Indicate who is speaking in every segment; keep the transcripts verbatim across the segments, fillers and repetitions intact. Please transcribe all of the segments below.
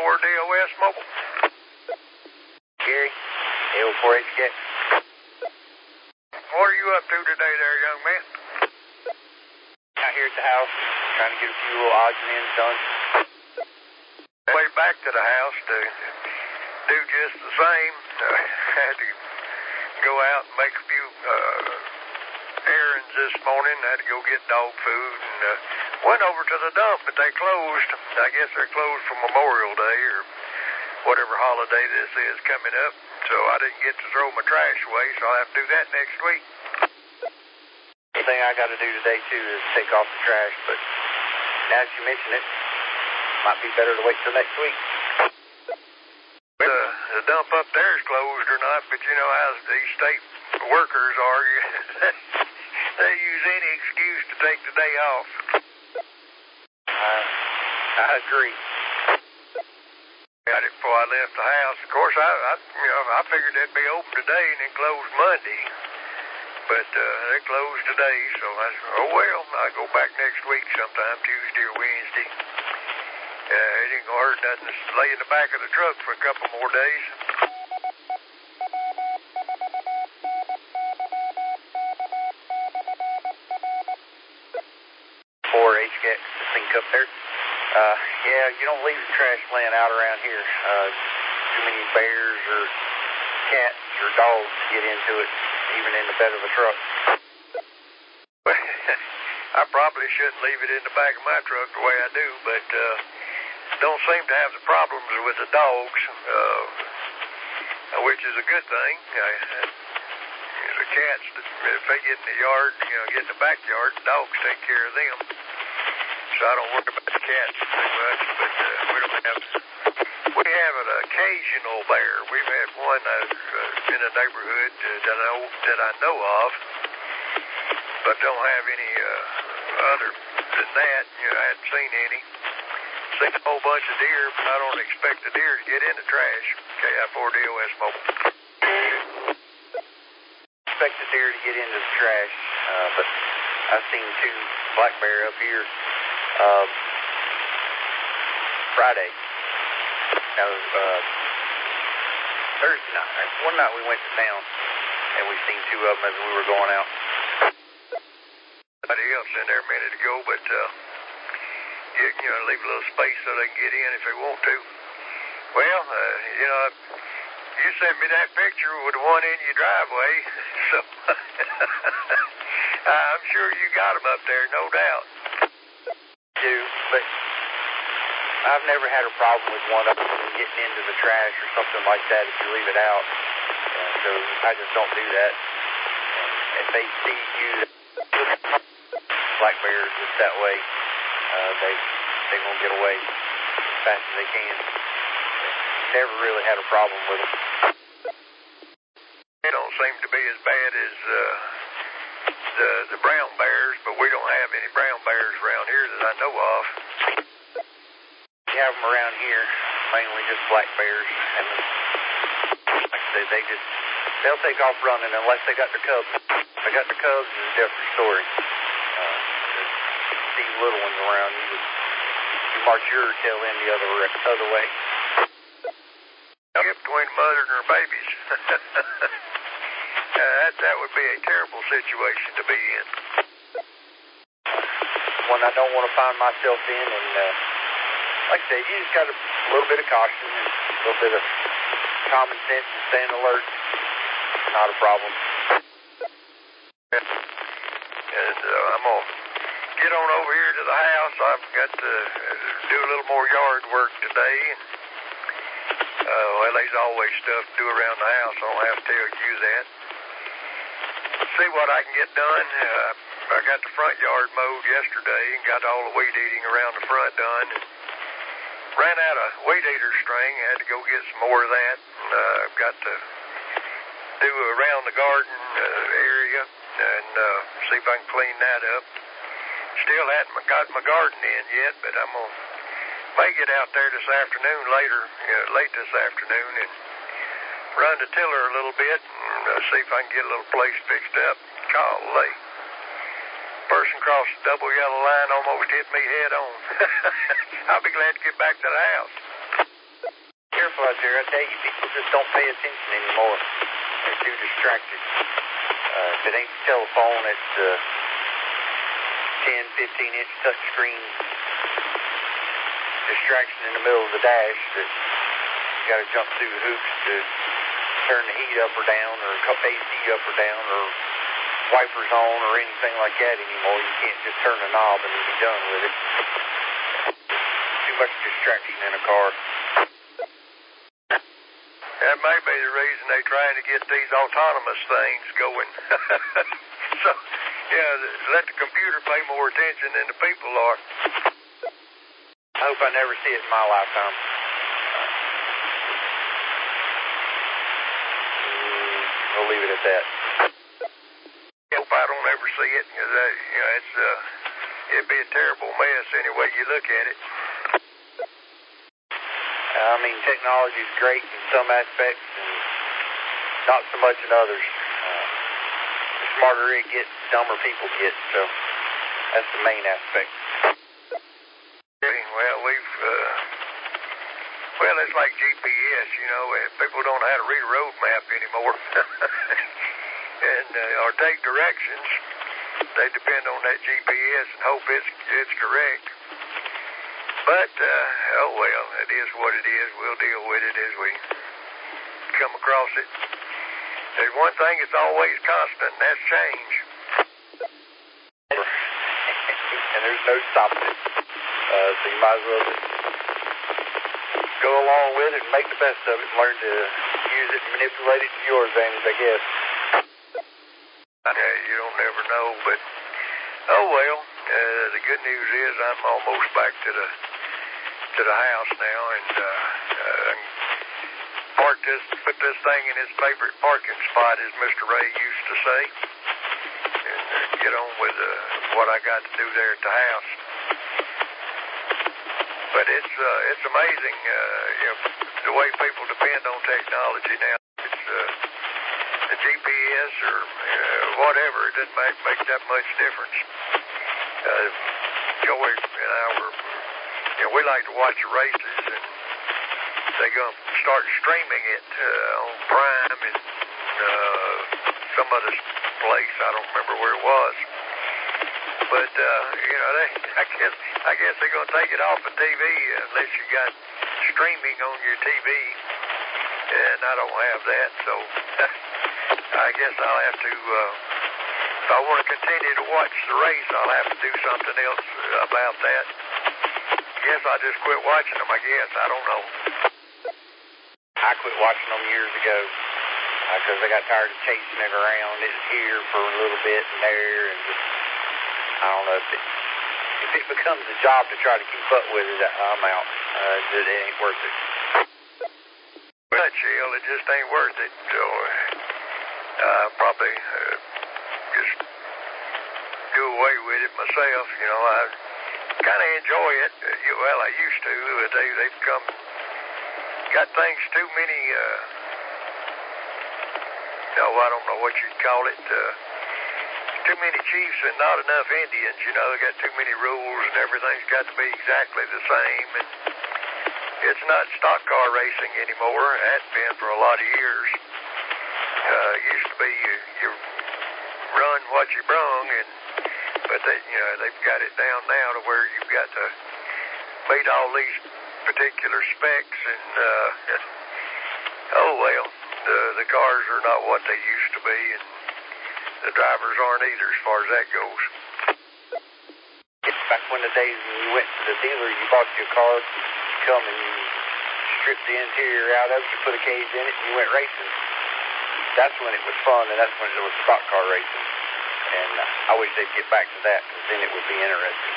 Speaker 1: four D O S Mobile.
Speaker 2: Gary, L four H K.
Speaker 1: What are you up to today there, young man?
Speaker 2: Out here at the house, trying to get a few little odds and ends done.
Speaker 1: Way back to the house to do just the same. Uh, had to go out and make a few uh, errands this morning. Had to go get dog food and uh, went over to the dump, but they closed. I guess they're closed for Memorial Day or whatever holiday this is coming up. So I didn't get to throw my trash away, so I'll have to do that next week.
Speaker 2: The thing I got to do today, too, is take off the trash, but now that you mention it, might be better to wait till next week.
Speaker 1: The, the dump up there is closed or not, but you know how these state workers are. They use any excuse to take the day off.
Speaker 2: Uh, I agree.
Speaker 1: Got it before I left the house. Of course, I, I, you know, I figured they'd be open today and then closed Monday. But uh, they closed today, so I said, oh, well, I'll go back next week sometime, Tuesday or Wednesday. Uh, it ain't gonna hurt nothing to lay in the back of the truck for a couple more days.
Speaker 2: four H K, the sink up there. Uh, yeah, you don't leave the trash laying out around here. Uh, too many bears or cats or dogs get into it, even in the bed of a truck.
Speaker 1: I probably shouldn't leave it in the back of my truck the way I do, but uh, don't seem to have the problems with the dogs, uh, which is a good thing. I, the cats, if they get in the yard, you know, get in the backyard, the dogs take care of them. So I don't worry about the cats too much, but uh, we don't have, we have an occasional bear. We've had one uh, uh, in the neighborhood uh, that, I know, that I know of, but don't have any uh, other than that. You know, I haven't seen any. Seen a whole bunch of deer, but I don't expect the deer to get in the trash. K I four D O S Mobile.
Speaker 2: Expect the deer to get into the trash, uh, but I've seen two black bear up here uh, Friday. Now, uh, Thursday night. One night we went to town, and we seen two of them as we were going out.
Speaker 1: Somebody else in there a minute ago, but uh, you, you know, leave a little space so they can get in if they want to. Well, uh, you know, you sent me that picture with the one in your driveway, so I'm sure you got them up there, no doubt.
Speaker 2: Do, but I've never had a problem with one of them getting into the trash or something like that if you leave it out. Uh, so I just don't do that. And if they see you, black bears just that way, uh, they they gonna get away as fast as they can. Never really had a problem with them.
Speaker 1: They don't seem to be as bad as uh, the the brown bears, but we don't have any brown bears around here that I know of.
Speaker 2: We have them around here, mainly just black bears, and like I said, they just they'll take off running unless they got their cubs. If they got their cubs, it's a different story. Uh, these little ones around, you just you march your tail in the other other way.
Speaker 1: Get between the mother and her babies. uh, that that would be a terrible situation to be in.
Speaker 2: One I don't want to find myself in, and uh, like I said, you just got a little bit of caution and a little bit of common sense and staying alert. Not a problem.
Speaker 1: And uh, I'm gonna get on over here to the house. I've got to do a little more yard work today. And, uh, well, there's always stuff to do around the house. I don't have to tell you that. See what I can get done. Uh, I got the front yard mowed yesterday and got all the weed eating around the front done. And ran out of weed eater string. Had to go get some more of that. And, uh, I've got to do around the garden uh, area and uh, see if I can clean that up. Still hadn't got my garden in yet, but I'm going to may get out there this afternoon later, you know, late this afternoon, and run the tiller a little bit and uh, see if I can get a little place fixed up. Golly. Person crossed the double yellow line, almost hit me head on. I'll be glad to get back to the house.
Speaker 2: out there. I tell you, people just don't pay attention anymore. They're too distracted. Uh, if it ain't the telephone, it's the ten, fifteen inch touchscreen distraction in the middle of the dash that you got to jump through the hoops to turn the heat up or down, or A C up or down, or wipers on, or anything like that anymore. You can't just turn the knob and be done with it. Too much distraction in a car.
Speaker 1: That may be the reason they're trying to get these autonomous things going. So, yeah, let the computer pay more attention than the people are.
Speaker 2: I hope I never see it in my lifetime. Mm, we'll leave it at that.
Speaker 1: I hope I don't ever see it, because uh, you know, it's, uh, it'd be a terrible mess any way you look at it.
Speaker 2: I mean, technology is great in some aspects and not so much in others. Uh, the smarter it gets, the dumber people get, so that's the main aspect.
Speaker 1: Well, we've, uh, well, it's like G P S, you know, people don't know how to read a road map anymore. And, uh, or take directions. They depend on that G P S and hope it's, it's correct. But, uh, oh well, it is what it is. We'll deal with it as we come across it. There's one thing that's always constant, and that's change.
Speaker 2: And there's no stopping it. Uh, so you might as well just go along with it and make the best of it and learn to use it and manipulate it to your advantage, I guess.
Speaker 1: Yeah, you don't never know, but, oh well. Uh, the good news is I'm almost back to the to the house now, and uh, uh, park this, put this thing in his favorite parking spot, as Mister Ray used to say, and uh, get on with uh, what I got to do there at the house. But it's uh, it's amazing, uh, you know, the way people depend on technology now. It's uh, the G P S or uh, whatever. It doesn't make make that much difference. Uh, Joey and I were, you know, we like to watch the races, and they're going to start streaming it uh, on Prime and uh, some other place. I don't remember where it was. But, uh, you know, they, I guess I guess they're going to take it off the T V unless you got streaming on your T V, and I don't have that, so I guess I'll have to... Uh, If I want to continue to watch the race, I'll have to do something else about that. I guess I'll just quit watching them, I guess. I don't know.
Speaker 2: I quit watching them years ago because uh, I got tired of chasing it around. It's here for a little bit and there, and just, I don't know. If it, if it becomes a job to try to keep up with it, I'm out. Uh, it ain't worth it.
Speaker 1: Well, Chill, it just ain't worth it. So, uh, probably... Uh, just do away with it myself. You know, I kind of enjoy it. Uh, you, well, I used to. Uh, they, they've come, got things too many, uh, no, I don't know what you'd call it, uh, too many chiefs and not enough Indians. You know, they got too many rules and everything's got to be exactly the same. And it's not stock car racing anymore. It hasn't been for a lot of years. Uh, it used to be you, you run what you brung, and but they, you know, they've got it down now to where you've got to meet all these particular specs, and uh, oh well, the the cars are not what they used to be, and the drivers aren't either, as far as that goes.
Speaker 2: It's back when the days when you went to the dealer, you bought your car, you come and you stripped the interior out of it, you put a cage in it, and you went racing. That's when it was fun, and that's when it was stock car racing. And I wish they'd get back to that, because then it would be interesting.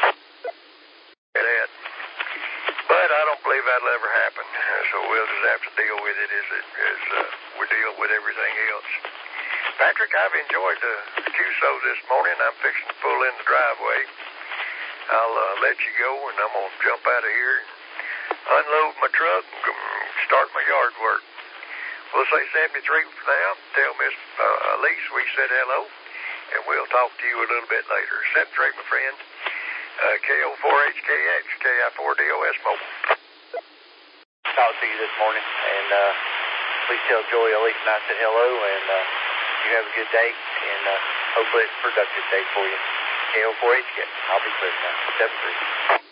Speaker 1: That. But I don't believe that'll ever happen, so we'll just have to deal with it as, it, as uh, we deal with everything else. Patrick, I've enjoyed the Q S O this morning. I'm fixing to pull in the driveway. I'll uh, let you go, and I'm going to jump out of here and unload my truck and start my yard work. We'll say seventy-three for now. Tell Miss uh, Elise we said hello, and we'll talk to you a little bit later. seventy-three, my friend. Uh, K O four H K X, K I four D O S mobile.
Speaker 2: Talk to you this morning. And uh, please tell Joey Elise and I said hello, and uh, you have a good day, and uh, hopefully it's a productive day for you. K O four H K, I'll be clear now. seven three.